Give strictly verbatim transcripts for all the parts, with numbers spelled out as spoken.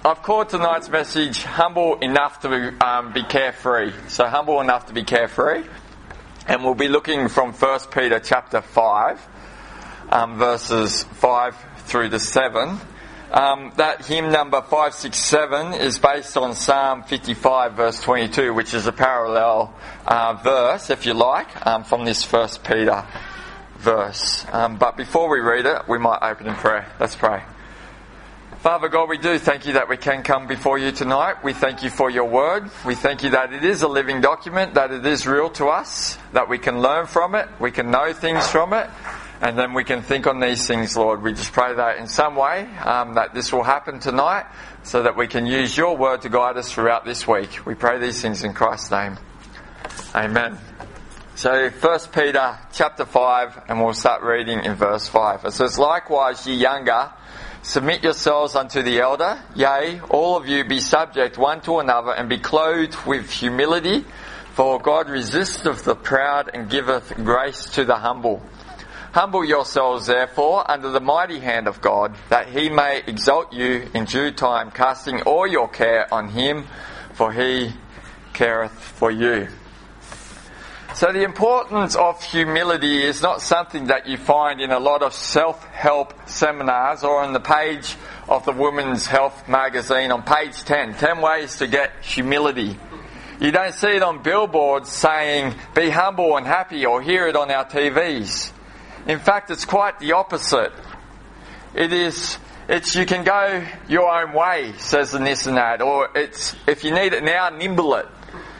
I've called tonight's message Humble Enough to um, be Carefree. So humble enough to be carefree. And we'll be looking from First Peter chapter five, um, verses five through to seven. Um, that hymn number five six seven is based on Psalm fifty-five verse twenty-two, which is a parallel uh, verse, if you like, um, from this First Peter verse. Um, but before we read it, we might open in prayer. Let's pray. Father God, we do thank you that we can come before you tonight. We thank you for your word. We thank you that it is a living document, that it is real to us, that we can learn from it, we can know things from it, and then we can think on these things, Lord. We just pray that in some way um, that this will happen tonight so that we can use your word to guide us throughout this week. We pray these things in Christ's name. Amen. So First Peter chapter five, and we'll start reading in verse five. It says, "Likewise, ye younger, submit yourselves unto the elder. Yea, all of you be subject one to another, and be clothed with humility. For God resisteth the proud, and giveth grace to the humble. Humble yourselves, therefore, under the mighty hand of God, that he may exalt you in due time, casting all your care on him, for he careth for you." So the importance of humility is not something that you find in a lot of self-help seminars or on the page of the Women's Health magazine on page ten, ten ways to get humility. You don't see it on billboards saying, "Be humble and happy," or hear it on our T Vs. In fact, it's quite the opposite. It is, it's you can go your own way, says the Nissan ad, or it's, if you need it now, nimble it.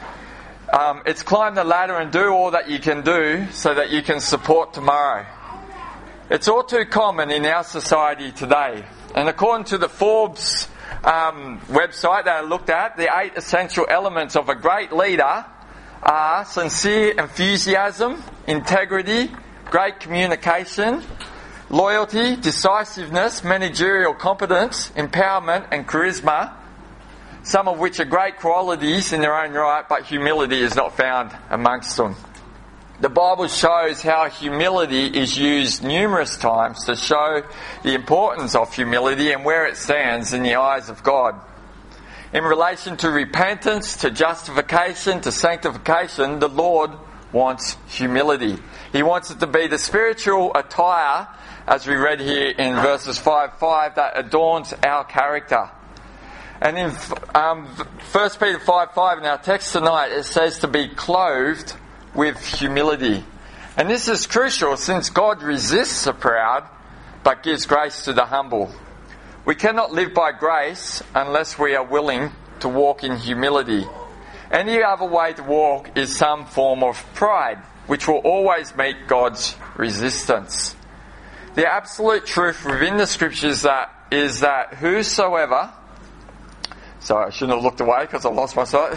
Um, it's climb the ladder and do all that you can do so that you can support tomorrow. It's all too common in our society today. And according to the Forbes um, website that I looked at, the eight essential elements of a great leader are sincere enthusiasm, integrity, great communication, loyalty, decisiveness, managerial competence, empowerment, and charisma. Some of which are great qualities in their own right, but humility is not found amongst them. The Bible shows how humility is used numerous times to show the importance of humility and where it stands in the eyes of God. In relation to repentance, to justification, to sanctification, the Lord wants humility. He wants it to be the spiritual attire, as we read here in verses five five, that adorns our character. And in um, First Peter five five, in our text tonight, it says to be clothed with humility. And this is crucial since God resists the proud, but gives grace to the humble. We cannot live by grace unless we are willing to walk in humility. Any other way to walk is some form of pride, which will always meet God's resistance. The absolute truth within the Scriptures that is that whosoever... Sorry, I shouldn't have looked away because I lost my sight.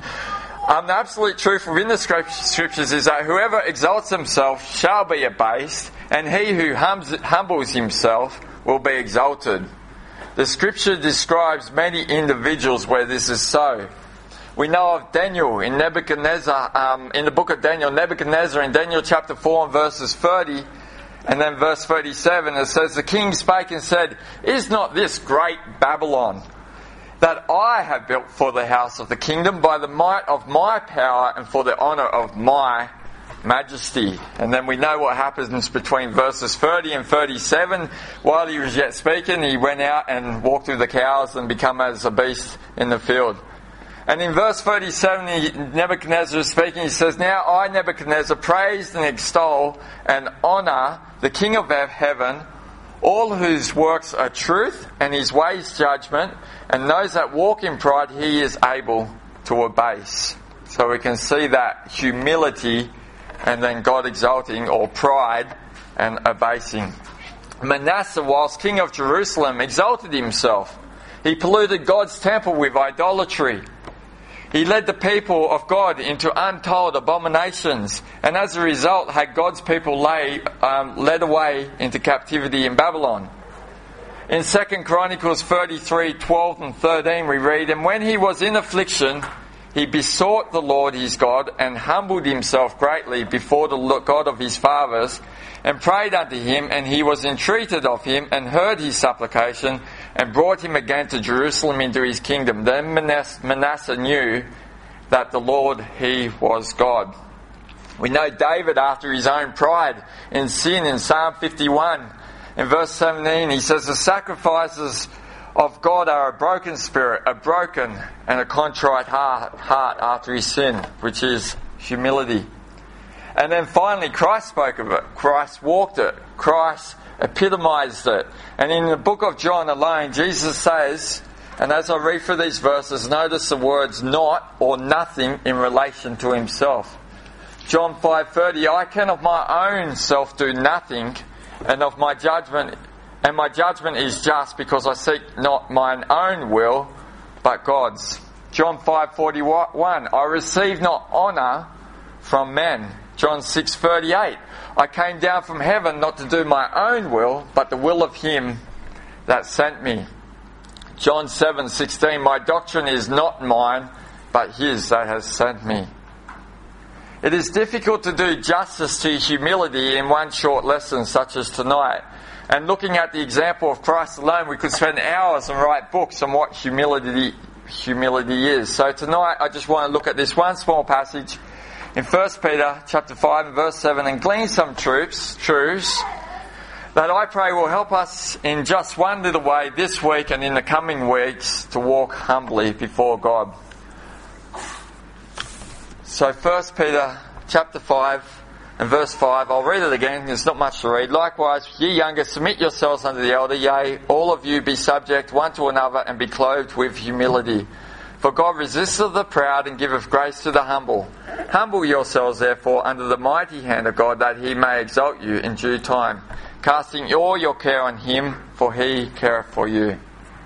um, the absolute truth within the Scriptures is that whoever exalts himself shall be abased, and he who hums, humbles himself will be exalted. The Scripture describes many individuals where this is so. We know of Daniel in Nebuchadnezzar, um, in the book of Daniel, Nebuchadnezzar in Daniel chapter four and verses thirty, and then verse thirty-seven, it says, "The king spake and said, Is not this great Babylon, that I have built for the house of the kingdom by the might of my power and for the honour of my majesty?" And then we know what happens between verses thirty and thirty-seven. While he was yet speaking, he went out and walked through the cows and become as a beast in the field. And in verse thirty-seven, he, Nebuchadnezzar is speaking, he says, "Now I, Nebuchadnezzar, praise and extol and honour the King of heaven, all whose works are truth, and his ways judgment, and those that walk in pride he is able to abase." So we can see that humility and then God exalting, or pride and abasing. Manasseh, whilst king of Jerusalem, exalted himself. He polluted God's temple with idolatry. He led the people of God into untold abominations, and as a result had God's people lay, um, led away into captivity in Babylon. In Second Chronicles thirty-three, twelve and thirteen we read, "And when he was in affliction, he besought the Lord his God, and humbled himself greatly before the God of his fathers, and prayed unto him, and he was entreated of him, and heard his supplication, and brought him again to Jerusalem into his kingdom. Then Manasseh knew that the Lord, he was God. We know David, after his own pride and sin, in Psalm fifty-one, in verse seventeen, he says, the sacrifices of God are a broken spirit, a broken and a contrite heart, heart after his sin, which is humility. And then finally, Christ spoke of it. Christ walked it. Christ epitomized it. And in the book of John alone, Jesus says, and as I read through these verses, notice the words not or nothing in relation to himself. John five thirty, I can of my own self do nothing, and of my judgment, and my judgment is just, because I seek not mine own will, but God's. John five forty-one, I receive not honour from men. John six thirty-eight, I came down from heaven not to do my own will, but the will of him that sent me. John seven sixteen, my doctrine is not mine, but his that has sent me. It is difficult to do justice to humility in one short lesson such as tonight. And looking at the example of Christ alone, we could spend hours and write books on what humility humility is. So tonight I just want to look at this one small passage in First Peter chapter five and verse seven and glean some truths, truths that I pray will help us in just one little way this week and in the coming weeks to walk humbly before God. So First Peter chapter five and verse five, I'll read it again, there's not much to read. Likewise, ye younger, submit yourselves unto the elder, yea, all of you be subject one to another, and be clothed with humility. For God resisteth the proud, and giveth grace to the humble. Humble yourselves therefore under the mighty hand of God, that he may exalt you in due time, casting all your care on him, for he careth for you.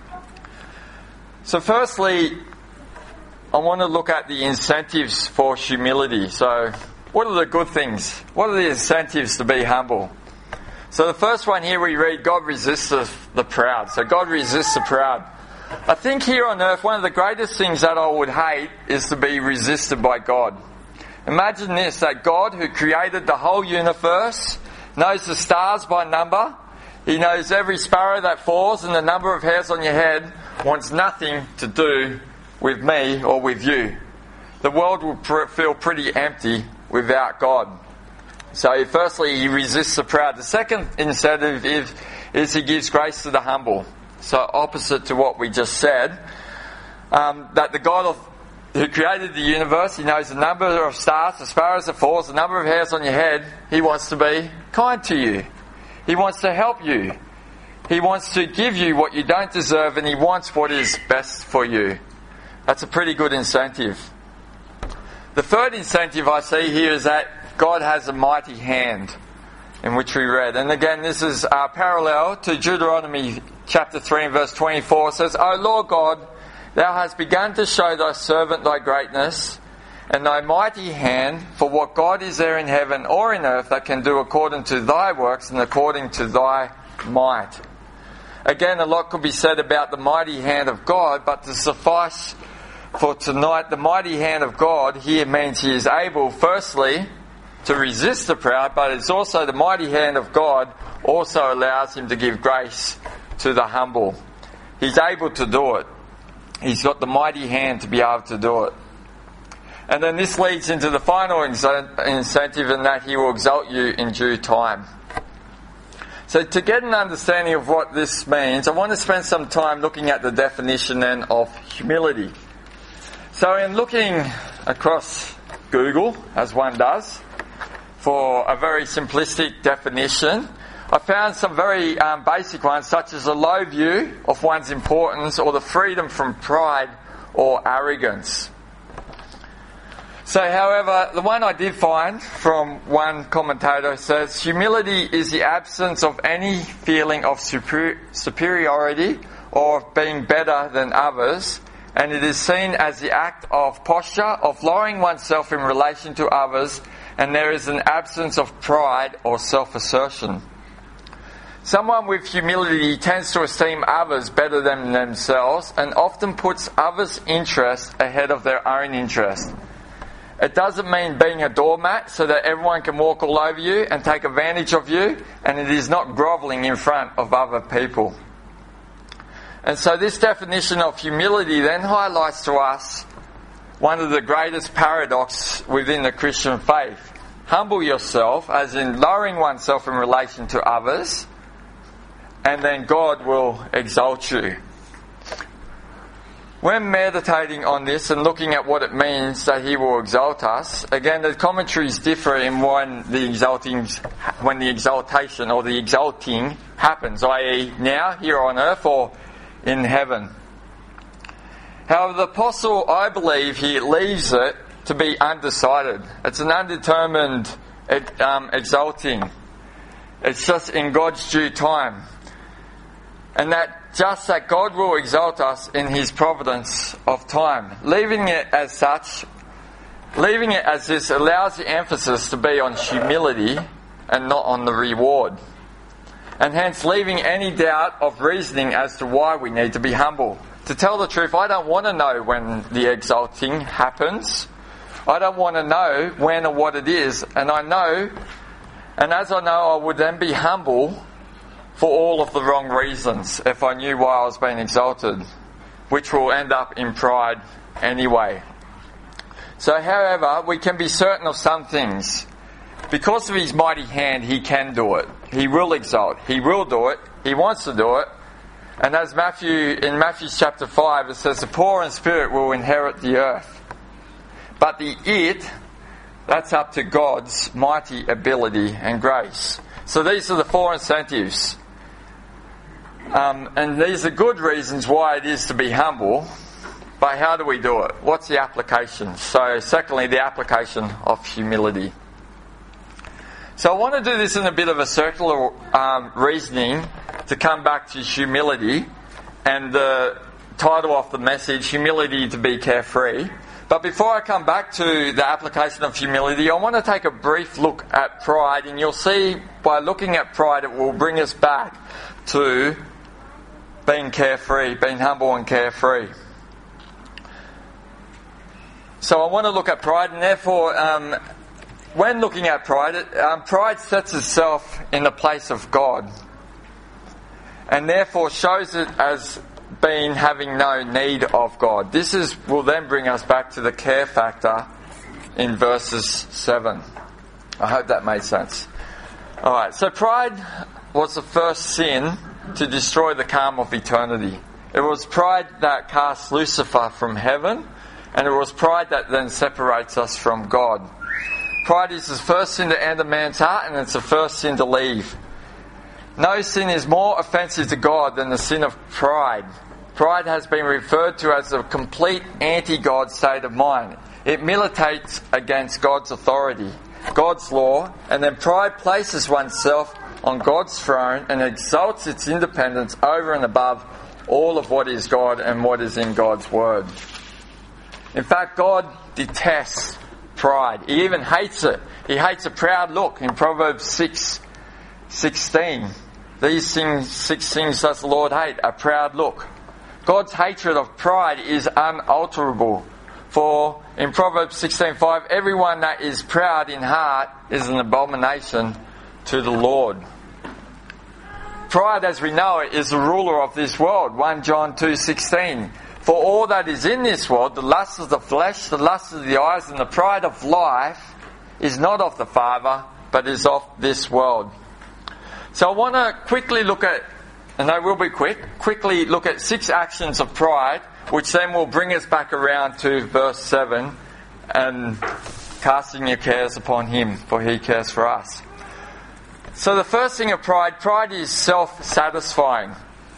So firstly, I want to look at the incentives for humility. So, what are the good things? What are the incentives to be humble? So the first one here we read, God resists the proud. So God resists the proud. I think here on earth, one of the greatest things that I would hate is to be resisted by God. Imagine this, that God, who created the whole universe, knows the stars by number, he knows every sparrow that falls and the number of hairs on your head, wants nothing to do with me or with you. The world will pr- feel pretty empty without God. So firstly, he resists the proud. The second incentive is, is he gives grace to the humble. So opposite to what we just said, um, that the God of, who created the universe, he knows the number of stars, the sparrows that falls, the number of hairs on your head. He wants to be kind to you. He wants to help you. He wants to give you what you don't deserve, and he wants what is best for you. That's a pretty good incentive. The third incentive I see here is that God has a mighty hand, in which we read. And again, this is uh, parallel to Deuteronomy chapter three and verse twenty-four. It says, O Lord God, thou hast begun to show thy servant thy greatness, and thy mighty hand, for what God is there in heaven or in earth that can do according to thy works and according to thy might. Again, a lot could be said about the mighty hand of God, but to suffice for tonight, the mighty hand of God here means he is able, firstly, to resist the proud, but it's also the mighty hand of God also allows him to give grace to the humble. He's able to do it. He's got the mighty hand to be able to do it. And then this leads into the final incentive, in that he will exalt you in due time. So to get an understanding of what this means, I want to spend some time looking at the definition then of humility. So in looking across Google, as one does, for a very simplistic definition, I found some very um, basic ones, such as a low view of one's importance, or the freedom from pride or arrogance. So, however, the one I did find from one commentator says, humility is the absence of any feeling of super- superiority or of being better than others, and it is seen as the act of posture of lowering oneself in relation to others, and there is an absence of pride or self-assertion. Someone with humility tends to esteem others better than themselves, and often puts others' interest ahead of their own interest. It doesn't mean being a doormat so that everyone can walk all over you and take advantage of you, and it is not grovelling in front of other people. And so this definition of humility then highlights to us one of the greatest paradoxes within the Christian faith. Humble yourself, as in lowering oneself in relation to others, and then God will exalt you. When meditating on this and looking at what it means that He will exalt us, again the commentaries differ in when the exalting, when the exaltation or the exalting happens, that is now, here on earth, or in heaven. However, the apostle, I believe, he leaves it to be undecided. It's an undetermined um, exalting. It's just in God's due time. And that just that God will exalt us in His providence of time. Leaving it as such, leaving it as this allows the emphasis to be on humility and not on the reward. And hence leaving any doubt of reasoning as to why we need to be humble. To tell the truth, I don't want to know when the exalting happens. I don't want to know when or what it is. And I know, and as I know, I would then be humble for all of the wrong reasons if I knew why I was being exalted, which will end up in pride anyway. So, however, we can be certain of some things. Because of His mighty hand, He can do it. He will exalt. He will do it. He wants to do it. And as Matthew, in Matthew chapter five, it says, the poor in spirit will inherit the earth. But the it, that's up to God's mighty ability and grace. So these are the four incentives. Um, and these are good reasons why it is to be humble. But how do we do it? What's the application? So secondly, the application of humility. So I want to do this in a bit of a circular um, reasoning to come back to humility, and the title of the message, Humility to be Carefree. But before I come back to the application of humility, I want to take a brief look at pride, and you'll see by looking at pride it will bring us back to being carefree, being humble and carefree. So I want to look at pride, and therefore um, when looking at pride, it, um, pride sets itself in the place of God, and therefore shows it as being having no need of God. This is will then bring us back to the care factor in verses seven. I hope that made sense. Alright, so pride was the first sin to destroy the calm of eternity. It was pride that cast Lucifer from heaven, and it was pride that then separates us from God. Pride is the first sin to enter man's heart, and it's the first sin to leave. No sin is more offensive to God than the sin of pride. Pride has been referred to as a complete anti-God state of mind. It militates against God's authority, God's law, and then pride places oneself on God's throne and exalts its independence over and above all of what is God and what is in God's Word. In fact, God detests pride. He even hates it. He hates a proud look in Proverbs six sixteen. These things, six things does the Lord hate, a proud look. God's hatred of pride is unalterable. For in Proverbs sixteen five, everyone that is proud in heart is an abomination to the Lord. Pride, as we know it, is the ruler of this world. First John two sixteen. For all that is in this world, the lust of the flesh, the lust of the eyes, and the pride of life, is not of the Father, but is of this world. So I want to quickly look at, and I will be quick, quickly look at six actions of pride, which then will bring us back around to verse seven, and casting your cares upon Him, for He cares for us. So the first thing of pride, pride is self-satisfying.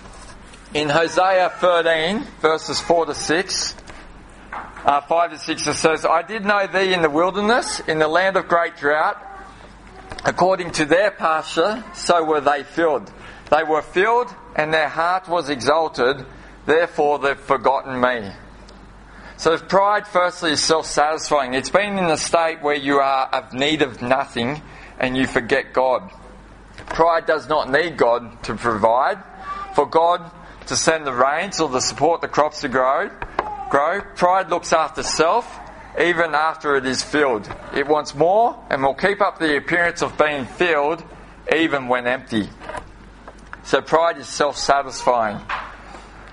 In Hosea thirteen, verses four to six, uh, five to six, it says, I did know thee in the wilderness, in the land of great drought. According to their pasture, so were they filled. They were filled, and their heart was exalted, therefore they've forgotten me. So pride, firstly, is self-satisfying. It's being in a state where you are of need of nothing, and you forget God. Pride does not need God to provide. For God to send the rains or to support the crops to grow, grow. Pride looks after self, even after it is filled. It wants more and will keep up the appearance of being filled, even when empty. So pride is self-satisfying.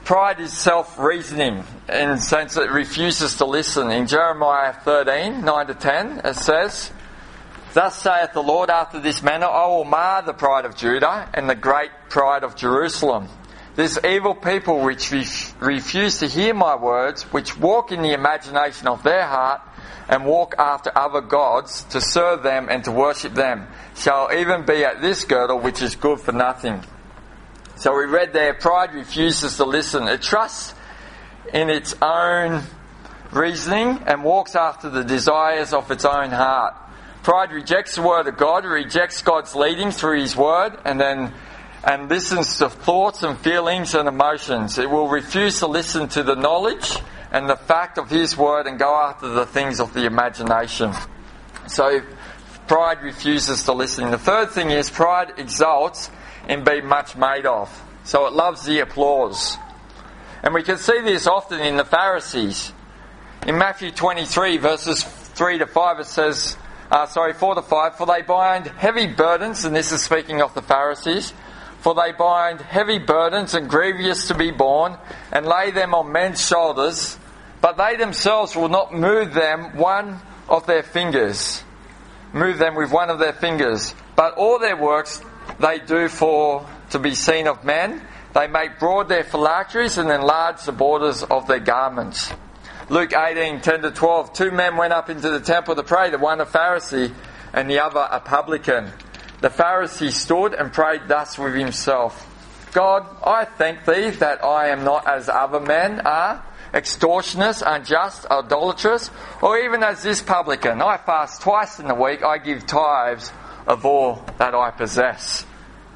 Pride is self-reasoning in the sense that it refuses to listen. In Jeremiah thirteen, nine to ten, it says, "Thus saith the Lord, after this manner I will mar the pride of Judah and the great pride of Jerusalem. This evil people which ref- refuse to hear my words, which walk in the imagination of their heart, and walk after other gods to serve them and to worship them, shall even be at this girdle which is good for nothing." So we read there, pride refuses to listen. It trusts in its own reasoning and walks after the desires of its own heart. Pride rejects the word of God, rejects God's leading through His word, and then and listens to thoughts and feelings and emotions. It will refuse to listen to the knowledge and the fact of His word and go after the things of the imagination. So pride refuses to listen. The third thing is pride exalts in being much made of. So it loves the applause. And we can see this often in the Pharisees. In Matthew twenty-three, verses three to five, it says, uh, sorry, four to five, "For they bind heavy burdens," and this is speaking of the Pharisees, "for they bind heavy burdens and grievous to be borne, and lay them on men's shoulders, but they themselves will not move them one of their fingers, move them with one of their fingers. But all their works they do for to be seen of men. They make broad their phylacteries and enlarge the borders of their garments." Luke eighteen, ten to twelve, "Two men went up into the temple to pray, the one a Pharisee and the other a publican. The Pharisee stood and prayed thus with himself, God, I thank thee that I am not as other men are, extortioners, unjust, idolatrous, or even as this publican. I fast twice in the week, I give tithes of all that I possess."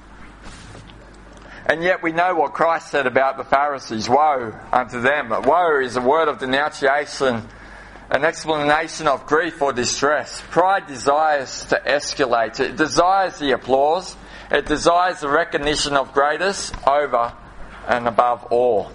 And yet we know what Christ said about the Pharisees. Woe unto them. Woe is a word of denunciation, an explanation of grief or distress. Pride desires to escalate. It desires the applause. It desires the recognition of greatness over and above all.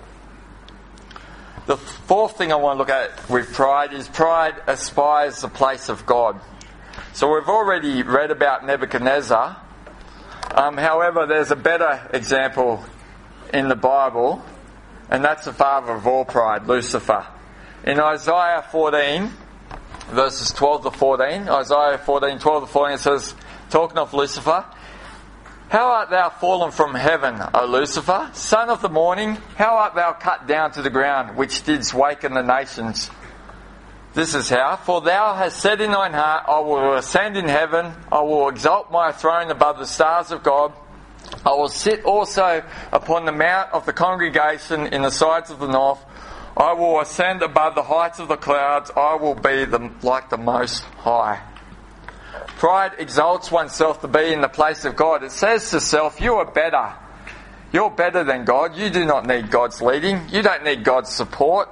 The fourth thing I want to look at with pride is pride aspires the place of God. So we've already read about Nebuchadnezzar. Um, however, there's a better example in the Bible, and that's the father of all pride, Lucifer. In Isaiah fourteen, verses twelve to fourteen, Isaiah fourteen, twelve to fourteen, it says, talking of Lucifer, "How art thou fallen from heaven, O Lucifer, son of the morning? How art thou cut down to the ground, which didst waken the nations? This is how. For thou hast said in thine heart, I will ascend in heaven, I will exalt my throne above the stars of God, I will sit also upon the mount of the congregation in the sides of the north, I will ascend above the heights of the clouds, I will be the, like the Most High." Pride exalts oneself to be in the place of God. It says to self, you are better. You're better than God. You do not need God's leading. You don't need God's support.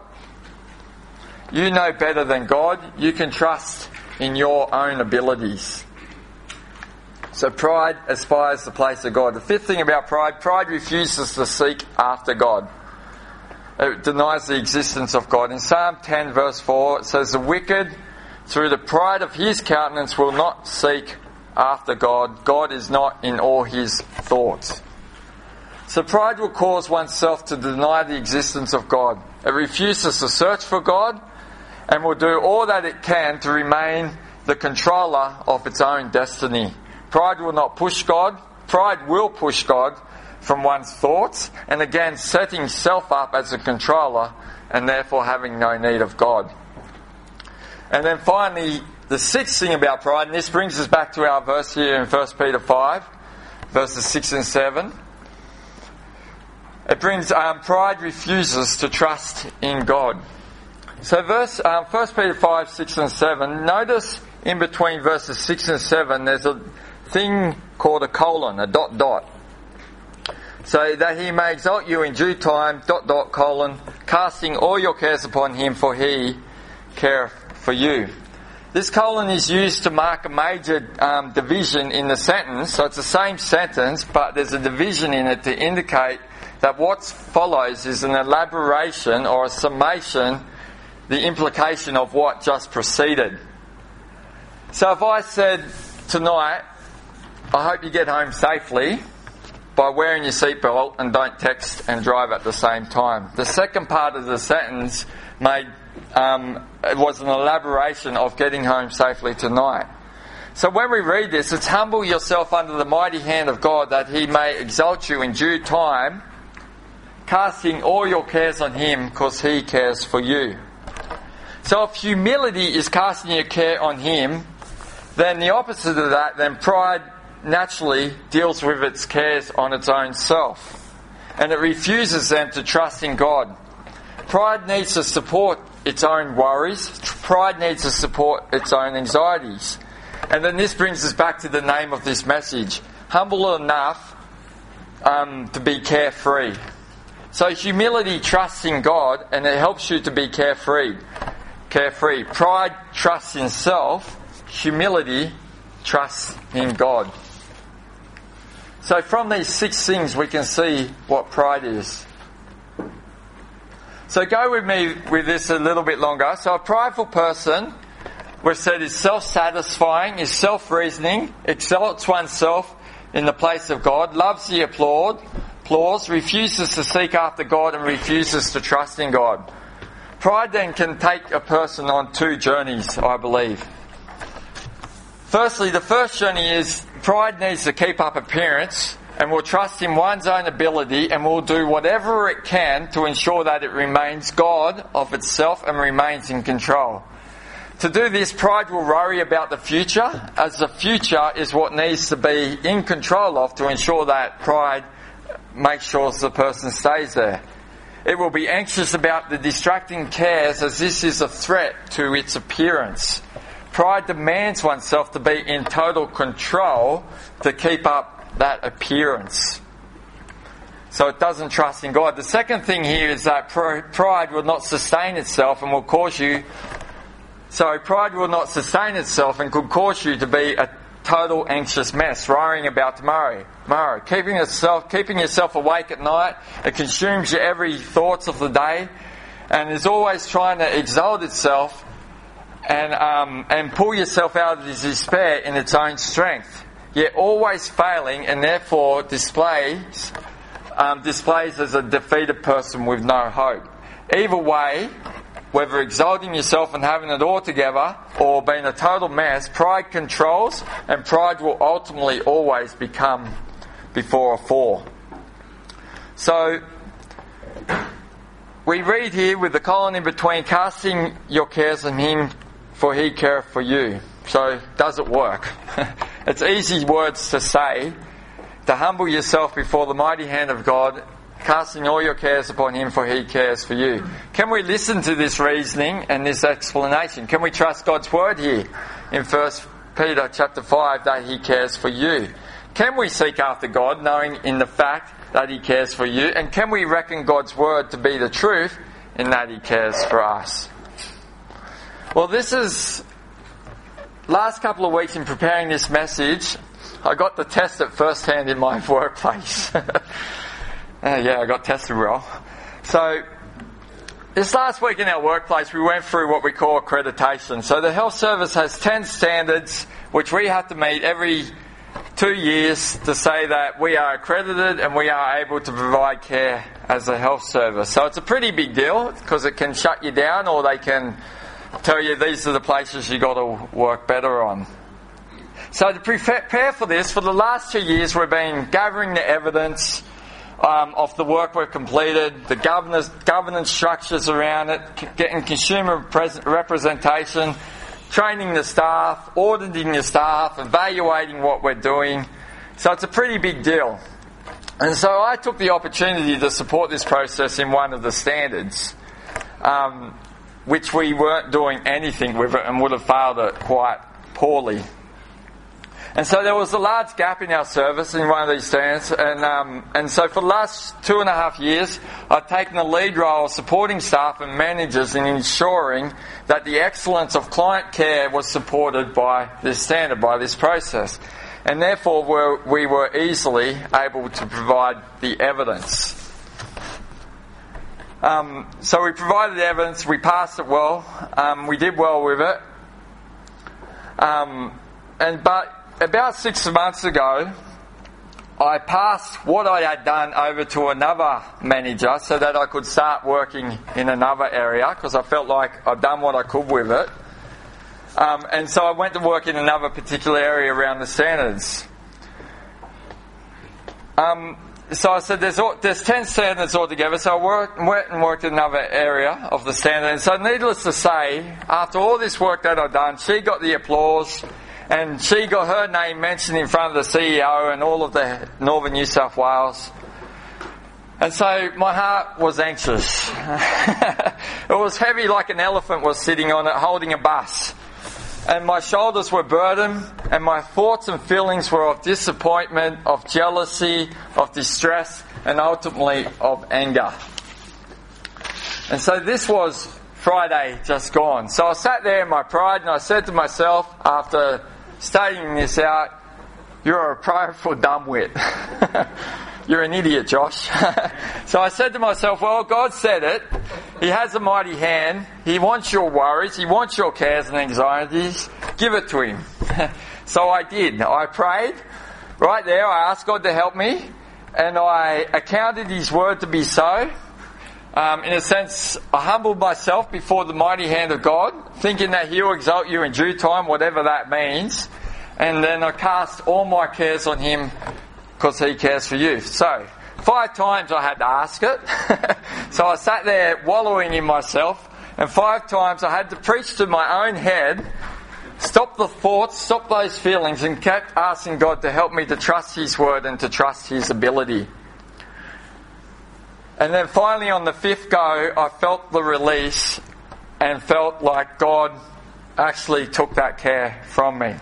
You know better than God. You can trust in your own abilities. So pride aspires the place of God. The fifth thing about pride, pride refuses to seek after God. It denies the existence of God. In Psalm ten verse four it says, "The wicked through the pride of his countenance will not seek after God. God is not in all his thoughts." So pride will cause oneself to deny the existence of God. It refuses to search for God and will do all that it can to remain the controller of its own destiny. Pride will not push God. Pride will push God from one's thoughts, and again setting self up as a controller and therefore having no need of God. And then finally, the sixth thing about pride, and this brings us back to our verse here in First Peter five, verses six and seven. It brings, um, pride refuses to trust in God. So verse, um, First Peter five, six and seven, notice in between verses six and seven there's a thing called a colon, a dot dot. So that he may exalt you in due time, dot dot colon, casting all your cares upon him, for he careth for you. This colon is used to mark a major um, division in the sentence. So it's the same sentence, but there's a division in it to indicate that what follows is an elaboration or a summation, the implication of what just preceded. So if I said tonight, I hope you get home safely, by wearing your seatbelt and don't text and drive at the same time. The second part of the sentence made um, it was an elaboration of getting home safely tonight. So when we read this, it's humble yourself under the mighty hand of God that he may exalt you in due time, casting all your cares on him because he cares for you. So if humility is casting your care on him, then the opposite of that, then pride naturally deals with its cares on its own self. And it refuses them to trust in God. Pride needs to support its own worries. Pride needs to support its own anxieties. And then this brings us back to the name of this message. Humble enough um, to be carefree. So humility trusts in God and it helps you to be carefree. Carefree. Pride trusts in self. Humility trusts in God. So from these six things we can see what pride is. So go with me with this a little bit longer. So a prideful person, we've said, is self-satisfying, is self-reasoning, exalts oneself in the place of God, loves the applaud, applause, refuses to seek after God and refuses to trust in God. Pride then can take a person on two journeys, I believe. Firstly, the first journey is pride needs to keep up appearance and will trust in one's own ability and will do whatever it can to ensure that it remains God of itself and remains in control. To do this, pride will worry about the future, as the future is what needs to be in control of to ensure that pride makes sure the person stays there. It will be anxious about the distracting cares as this is a threat to its appearance. Pride demands oneself to be in total control to keep up that appearance. So it doesn't trust in God. The second thing here is that pride will not sustain itself and will cause you... So pride will not sustain itself and could cause you to be a total anxious mess, worrying about tomorrow. Tomorrow. Keeping yourself, keeping yourself awake at night, it consumes your every thoughts of the day and is always trying to exalt itself and um, and pull yourself out of this despair in its own strength, yet always failing and therefore displays um, displays as a defeated person with no hope. Either way, whether exalting yourself and having it all together or being a total mess, pride controls and pride will ultimately always become before a fall. So, we read here with the colon in between, casting your cares on him for he careth for you. So, does it work? It's easy words to say, to humble yourself before the mighty hand of God, casting all your cares upon him for he cares for you. Can we listen to this reasoning and this explanation? Can we trust God's word here in First Peter chapter five that he cares for you? Can we seek after God knowing in the fact that he cares for you? And can we reckon God's word to be the truth in that he cares for us? Well, this is... Last couple of weeks in preparing this message, I got to test it firsthand in my workplace. uh, yeah, I got tested well. So, this last week in our workplace, we went through what we call accreditation. So the health service has ten standards which we have to meet every two years to say that we are accredited and we are able to provide care as a health service. So it's a pretty big deal because it can shut you down or they can tell you these are the places you got to work better on. So to prepare for this, for the last two years we've been gathering the evidence um, of the work we've completed, the governance, governance structures around it, getting consumer pres- representation, training the staff, auditing the staff, evaluating what we're doing. So it's a pretty big deal. And so I took the opportunity to support this process in one of the standards, um, which we weren't doing anything with it and would have failed it quite poorly. And so there was a large gap in our service in one of these standards, and um, and so for the last two and a half years, I've taken the lead role of supporting staff and managers in ensuring that the excellence of client care was supported by this standard, by this process. And therefore we're, we were easily able to provide the evidence. Um, so we provided the evidence, we passed it well, um, we did well with it. Um, and but about six months ago, I passed what I had done over to another manager so that I could start working in another area, because I felt like I'd done what I could with it. Um, and so I went to work in another particular area around the standards. Um, so I said, there's, all, there's ten standards altogether, so I worked, went and worked in another area of the standard. And so needless to say, after all this work that I'd done, she got the applause, and she got her name mentioned in front of the C E O and all of the Northern New South Wales. And so my heart was anxious. It was heavy like an elephant was sitting on it, holding a bus. And my shoulders were burdened, and my thoughts and feelings were of disappointment, of jealousy, of distress, and ultimately of anger. And so this was Friday just gone. So I sat there in my pride and I said to myself, after stating this out, "You're a prideful dumbwit." You're an idiot, Josh. So I said to myself, well, God said it. He has a mighty hand. He wants your worries. He wants your cares and anxieties. Give it to Him. So I did. I prayed. Right there, I asked God to help me. And I accounted His word to be so. Um, in a sense, I humbled myself before the mighty hand of God, thinking that He'll exalt you in due time, whatever that means. And then I cast all my cares on Him, because He cares for you. So, five times I had to ask it. So I sat there wallowing in myself, and five times I had to preach to my own head, stop the thoughts, stop those feelings, and kept asking God to help me to trust His word and to trust His ability. And then finally on the fifth go, I felt the release and felt like God actually took that care from me.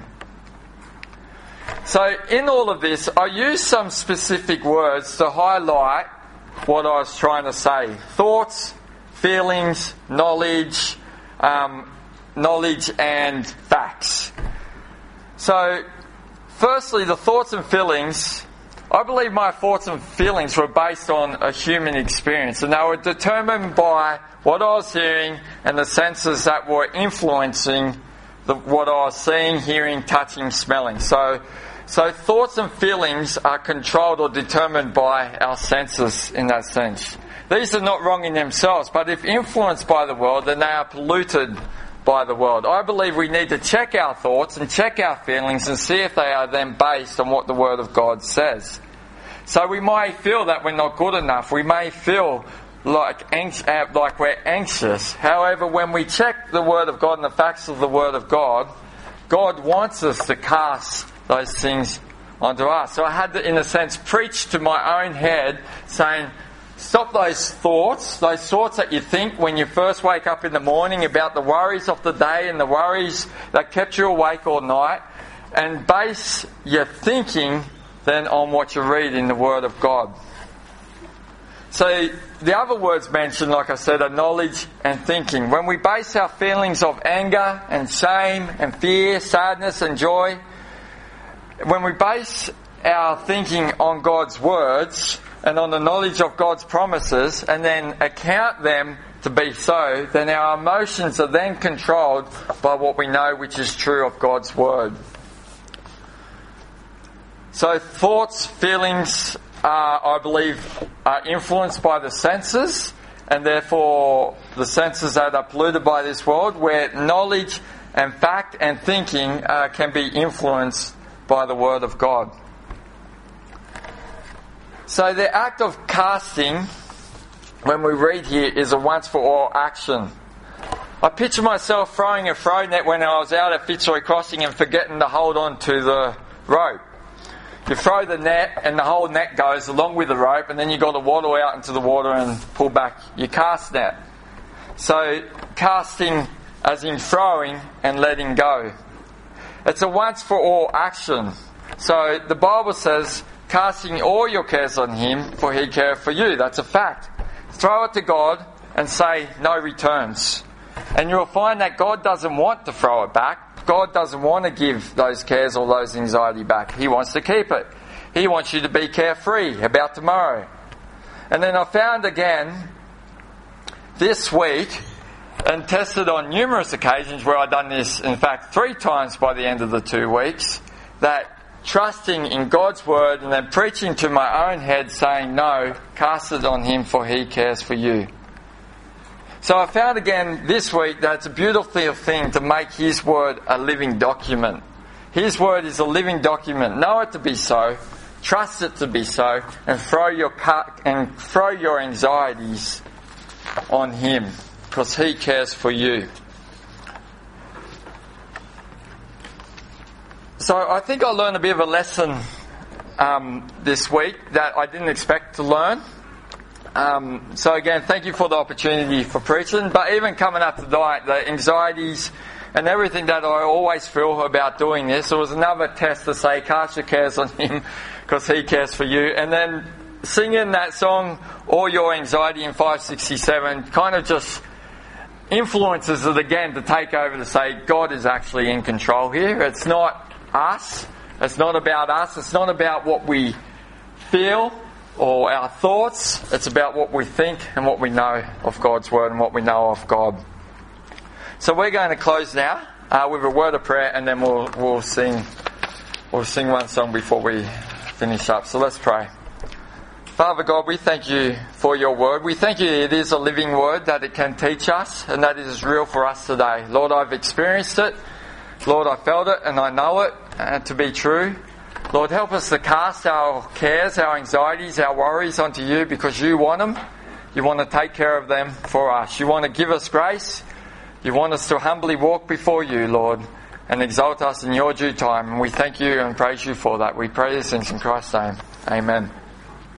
So in all of this, I used some specific words to highlight what I was trying to say. Thoughts, feelings, knowledge, um, knowledge and facts. So, firstly, the thoughts and feelings. I believe my thoughts and feelings were based on a human experience, and they were determined by what I was hearing and the senses that were influencing the, what I was seeing, hearing, touching, smelling. So, so thoughts and feelings are controlled or determined by our senses in that sense. These are not wrong in themselves, but if influenced by the world, then they are polluted by the world. I believe we need to check our thoughts and check our feelings and see if they are then based on what the Word of God says. So we may feel that we're not good enough. We may feel like anx- like we're anxious. However, when we check the Word of God and the facts of the Word of God, God wants us to cast those things onto us. So I had to, in a sense, preach to my own head, saying, stop those thoughts, those thoughts that you think when you first wake up in the morning about the worries of the day and the worries that kept you awake all night, and base your thinking then on what you read in the Word of God. So the other words mentioned, like I said, are knowledge and thinking. When we base our feelings of anger and shame and fear, sadness and joy, when we base our thinking on God's words and on the knowledge of God's promises, and then account them to be so, then our emotions are then controlled by what we know which is true of God's Word. So thoughts, feelings, uh, I believe, are influenced by the senses, and therefore the senses that are polluted by this world, where knowledge and fact and thinking uh, can be influenced by the Word of God. So the act of casting, when we read here, is a once-for-all action. I picture myself throwing a throw net when I was out at Fitzroy Crossing and forgetting to hold on to the rope. You throw the net and the whole net goes along with the rope, and then you've got to waddle out into the water and pull back your cast net. So casting as in throwing and letting go. It's a once-for-all action. So the Bible says, casting all your cares on Him, for He cares for you. That's a fact. Throw it to God and say, no returns. And you'll find that God doesn't want to throw it back. God doesn't want to give those cares or those anxiety back. He wants to keep it. He wants you to be carefree about tomorrow. And then I found again this week, and tested on numerous occasions where I've done this, in fact, three times by the end of the two weeks, that trusting in God's word and then preaching to my own head saying, no, cast it on him for he cares for you. So I found again this week that it's a beautiful thing to make his word a living document. His word is a living document. Know it to be so, trust it to be so, and throw your cut and throw your anxieties on him because he cares for you. So I think I learned a bit of a lesson um, this week that I didn't expect to learn. Um, so again, thank you for the opportunity for preaching. But even coming up tonight, the anxieties and everything that I always feel about doing this, it was another test to say, cast your cares on him because he cares for you. And then singing that song, All Your Anxiety in five sixty-seven, kind of just influences it again to take over to say, God is actually in control here. It's not us. It's not about us. It's not about what we feel or our thoughts. It's about what we think and what we know of God's word and what we know of God. So we're going to close now uh, with a word of prayer, and then we'll we'll sing we'll sing one song before we finish up. So let's pray. Father God, we thank you for your word. We thank you it is a living word, that it can teach us and that it is real for us today. Lord, I've experienced it. Lord, I felt it and I know it uh, to be true. Lord, help us to cast our cares, our anxieties, our worries onto you because you want them. You want to take care of them for us. You want to give us grace. You want us to humbly walk before you, Lord, and exalt us in your due time. And we thank you and praise you for that. We pray these things in Christ's name. Amen.